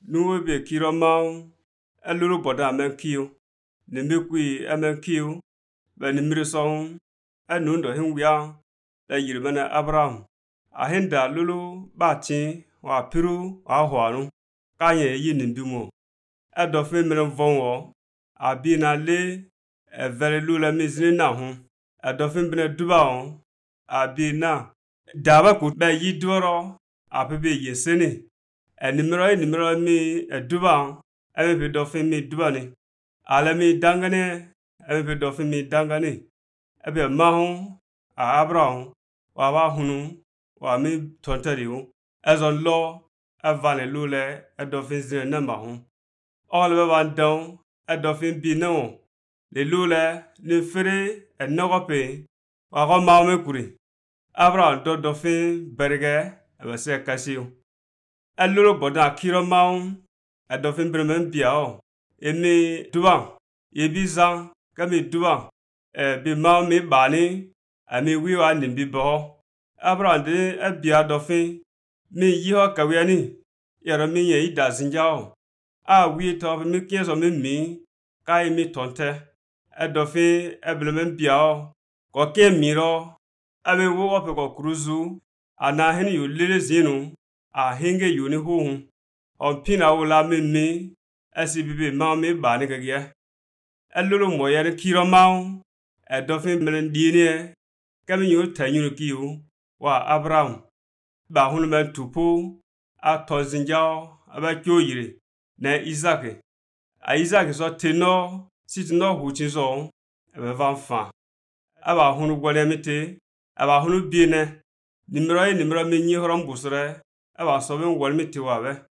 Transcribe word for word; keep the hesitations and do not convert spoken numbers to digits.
nuwe be kiro mau eluru boda men kiu nimekwi emen kiu be nimri song enundo hinwia la yirbana Abraham ahinda lulu bati wa piru wa hwanu kanye yinimbimu edofin mren vonwo abina le evere lula mizini na hu edofin bine dubaon abina daba ku be yidoro apebe yeseni enimro enimro mi eduba ebe be dofin mi dubani alami dangane ebe be dofin mi dangane ebe mahu a Abraham wa wa hunu wa mi tontariu ezon lo evane lule edofin zine namahu olbe bandon edofin bino le lule ni fere enogope wa ko mawme kuri Abraham do dofin berge ebe se kasiu elulu boda kiro maun edofin bremen biao emi duba yebizan kami duba e bi maw mi bani ami wiwa nimbi bo Abraham de ebia dofin mi yiho kawiani yero mi ye ida zinjao a wi to mi kieso mi mi kai mi tonte edofin eblemen biao ko ke miro ami wo ope ko cruzu ana hin yu lele zinu a hinge yuni hu on pina wula mi mi esibibi ma mi bani gege elulu moyer kiro maun edofin melen dine kami yu tanyuru kiu wa Abraham ba hunu men tupu a tozinjao aba kyoyire na Isaac a Isaac so teno sitno huchizo ebe van fa aba hunu gwolemite aba hunu biene nimro nimro menyi horom busre aba so ben wolmite wabe